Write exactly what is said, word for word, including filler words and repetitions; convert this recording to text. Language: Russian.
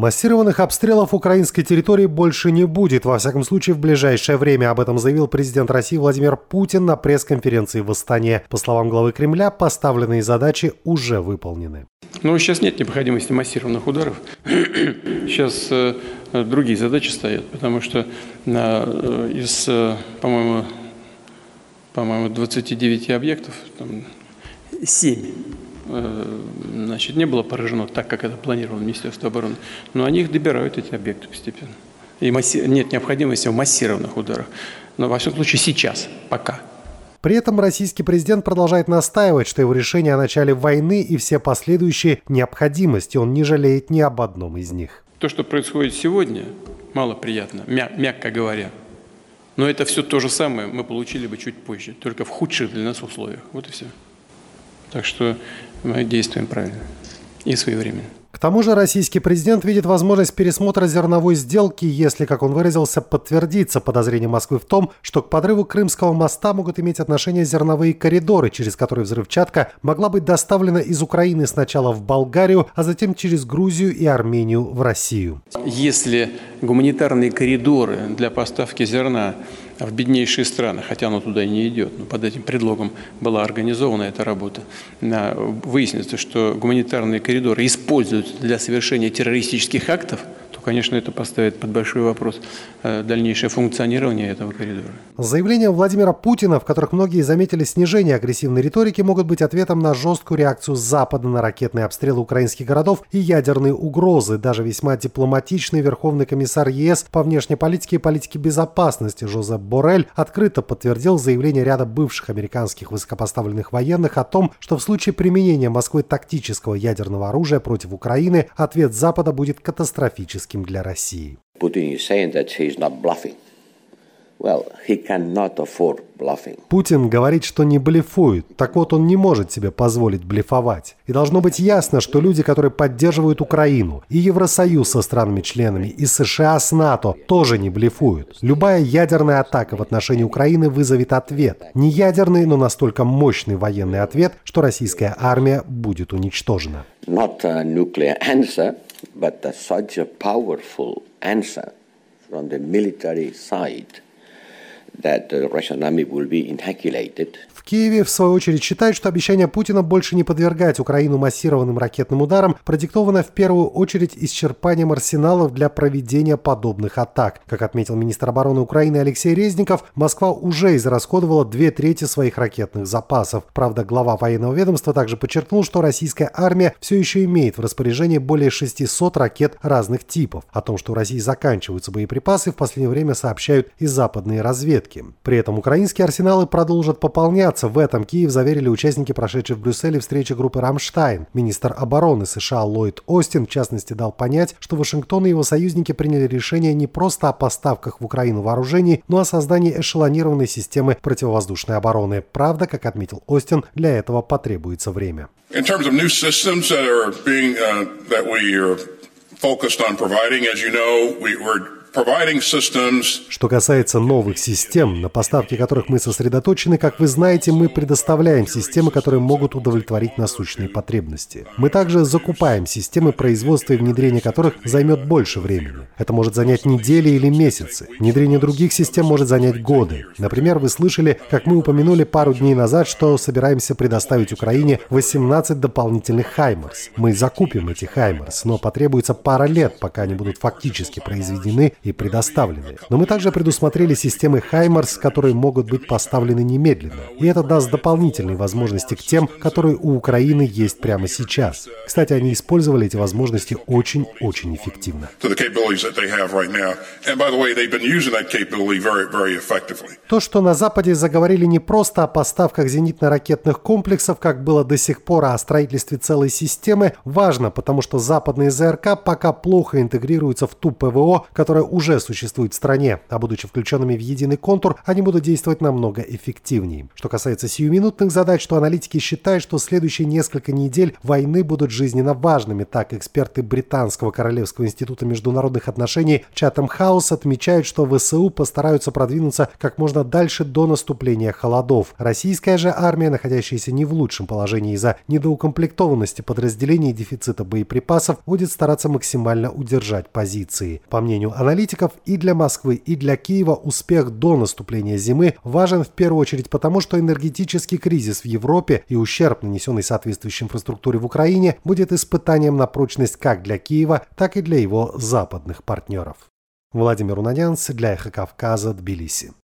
Массированных обстрелов украинской территории больше не будет, во всяком случае в ближайшее время. Об этом заявил президент России Владимир Путин на пресс-конференции в Астане. По словам главы Кремля, поставленные задачи уже выполнены. Но сейчас нет необходимости массированных ударов. Сейчас э, другие задачи стоят, потому что э, из, э, по-моему, по-моему, двадцати девяти объектов, там, семь э, значит, не было поражено так, как это планировало Министерство обороны. Но они их добирают, эти объекты, постепенно. И масси... нет необходимости в массированных ударах. Но, во всяком случае, сейчас, пока. При этом российский президент продолжает настаивать, что его решение о начале войны и все последующие необходимости, он не жалеет ни об одном из них. То, что происходит сегодня, малоприятно, мя- мягко говоря. Но это все то же самое мы получили бы чуть позже, только в худших для нас условиях. Вот и все. Так что мы действуем правильно и своевременно. К тому же российский президент видит возможность пересмотра зерновой сделки, если, как он выразился, подтвердится подозрение Москвы в том, что к подрыву Крымского моста могут иметь отношение зерновые коридоры, через которые взрывчатка могла быть доставлена из Украины сначала в Болгарию, а затем через Грузию и Армению в Россию. Если гуманитарные коридоры для поставки зерна в беднейшие страны, хотя оно туда и не идет, но под этим предлогом была организована эта работа, выяснится, что гуманитарные коридоры используются для совершения террористических актов, то, конечно, это поставит под большой вопрос дальнейшее функционирование этого коридора. Заявления Владимира Путина, в которых многие заметили снижение агрессивной риторики, могут быть ответом на жесткую реакцию Запада на ракетные обстрелы украинских городов и ядерные угрозы. Даже весьма дипломатичный верховный комиссар ЕС по внешней политике и политике безопасности Жозеп Боррель открыто подтвердил заявление ряда бывших американских высокопоставленных военных о том, что в случае применения Москвой тактического ядерного оружия против Украины ответ Запада будет катастрофическим для России. Putin is saying that he is not bluffing. Well, he cannot afford bluffing. Путин говорит, что не блефует. Так вот, он не может себе позволить блефовать. И должно быть ясно, что люди, которые поддерживают Украину, и Евросоюз со странами-членами, и США с НАТО, тоже не блефуют. Любая ядерная атака в отношении Украины вызовет ответ. Не ядерный, но настолько мощный военный ответ, что российская армия будет уничтожена. Not a nuclear answer, but a such a powerful answer from the military side that the Russian army will be annihilated. В Киеве, в свою очередь, считают, что обещание Путина больше не подвергать Украину массированным ракетным ударам продиктовано в первую очередь исчерпанием арсеналов для проведения подобных атак. Как отметил министр обороны Украины Алексей Резников, Москва уже израсходовала две трети своих ракетных запасов. Правда, глава военного ведомства также подчеркнул, что российская армия все еще имеет в распоряжении более шестисот ракет разных типов. О том, что у России заканчиваются боеприпасы, в последнее время сообщают и западные разведки. При этом украинские арсеналы продолжат пополняться. В этом Киев заверили участники прошедшей в Брюсселе встречи группы «Рамштайн». Министр обороны США Ллойд Остин, в частности, дал понять, что Вашингтон и его союзники приняли решение не просто о поставках в Украину вооружений, но о создании эшелонированной системы противовоздушной обороны. Правда, как отметил Остин, для этого потребуется время. Что касается новых систем, на поставке которых мы сосредоточены, как вы знаете, мы предоставляем системы, которые могут удовлетворить насущные потребности. Мы также закупаем системы, производства и внедрения которых займет больше времени. Это может занять недели или месяцы. Внедрение других систем может занять годы. Например, вы слышали, как мы упомянули пару дней назад, что собираемся предоставить Украине восемнадцать дополнительных «Хаймарс». Мы закупим эти «Хаймарс», но потребуется пара лет, пока они будут фактически произведены и предоставлены. Но мы также предусмотрели системы «Хаймарс», которые могут быть поставлены немедленно. И это даст дополнительные возможности к тем, которые у Украины есть прямо сейчас. Кстати, они использовали эти возможности очень-очень эффективно. То, что на Западе заговорили не просто о поставках зенитно-ракетных комплексов, как было до сих пор, а о строительстве целой системы, важно, потому что западные ЗРК пока плохо интегрируются в ту ПВО, которая уже существуют в стране, а будучи включенными в единый контур, они будут действовать намного эффективнее. Что касается сиюминутных задач, то аналитики считают, что следующие несколько недель войны будут жизненно важными. Так, эксперты Британского Королевского института международных отношений Chatham House отмечают, что ВСУ постараются продвинуться как можно дальше до наступления холодов. Российская же армия, находящаяся не в лучшем положении из-за недоукомплектованности подразделений и дефицита боеприпасов, будет стараться максимально удержать позиции. По мнению аналитиков, и для Москвы, и для Киева успех до наступления зимы важен в первую очередь потому, что энергетический кризис в Европе и ущерб, нанесенный соответствующей инфраструктуре в Украине, будет испытанием на прочность как для Киева, так и для его западных партнеров. Владимир Унанянц для Эхо Кавказа, Тбилиси.